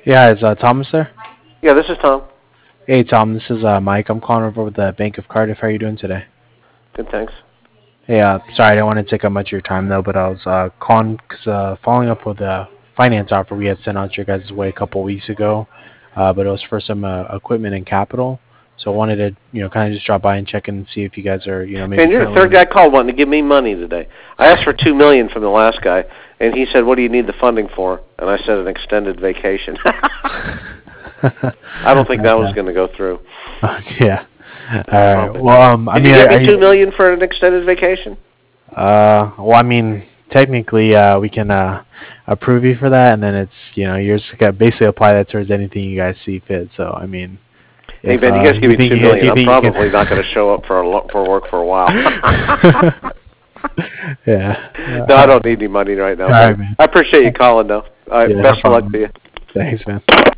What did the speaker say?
Yeah, is Thomas there? Yeah, this is Tom. Hey, Tom, this is Mike. I'm calling over with the Bank of Cardiff. How are you doing today? Good, thanks. Hey, sorry, I didn't want to take up much of your time, though, but I was calling because following up with a finance offer we had sent out your guys' way a couple weeks ago, but it was for some equipment and capital. So I wanted to, kind of just drop by and check in and see if you guys are, maybe Man, you're the third currently. guy called wanting to give me money today. I asked for $2 million from the last guy, and he said, "What do you need the funding for?" And I said, "An extended vacation." I don't think that was Okay. going to go through. Yeah. All right. Well, I Did you mean, give me $2 million for an extended vacation? well, I mean, technically, we can approve you for that, and then it's you're just gonna basically apply that towards anything you guys see fit. So, I mean, Hey, if man, you guys give you me think $2 if million. you I'm think you probably not going can, to show up for work for a while. yeah. No, I don't need any money right now, All buddy. right, man. I appreciate you calling, though. All right, Yeah, no best of luck to problem. you. Thanks, man.